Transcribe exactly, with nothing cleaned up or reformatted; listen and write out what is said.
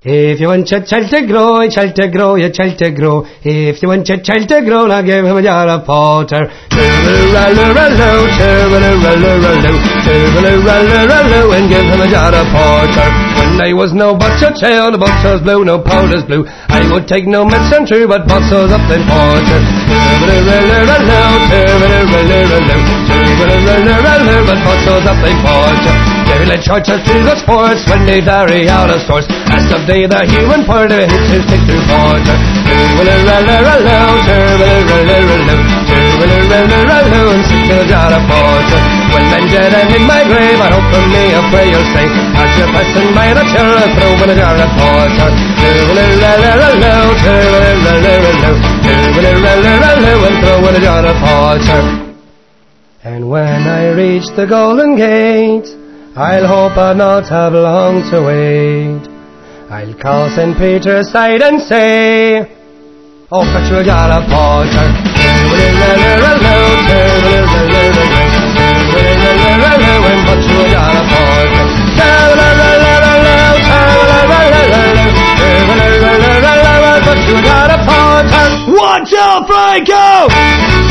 If you want your child to grow, your child to grow, your child to grow. If you want your child to grow, now give him a jar of porter. Toodle-roll-roll-roll, toodle-roll-roll-roll, toodle-roll-roll-roll, and give him a jar of porter. When I was no butcher tail, the butcher's blue, no powder's blue. I would take no medicine true, but butcher's up in porter. Toodle-roll-roll-roll, toodle-roll-roll-roll, toodle-roll-roll-roll, but butcher's up in porter. They led churches to the sports when they vary out of sorts. As of day the human part of it hits his stick to porter. Toodle-roll-roll-roll, toodle-roll-roll-roll, toodle-roll-roll-roll, and sing to the jar of porter. When I'm dead and in my grave, I hope for me a prayer you'll say, as you're passing by the chair, I throw in a jar of porter. Toodle-roll-roll-roll, toodle-roll-roll-roll, toodle-roll-roll-roll, and throw in a jar of porter. And when I reach the Golden Gate, I'll hope I'll not have long to wait. I'll call Saint Peter aside and say, oh, fetch you a jar of porter. And fetch you a jar of porter. Fetch you a jar of porter. One, two, three, go!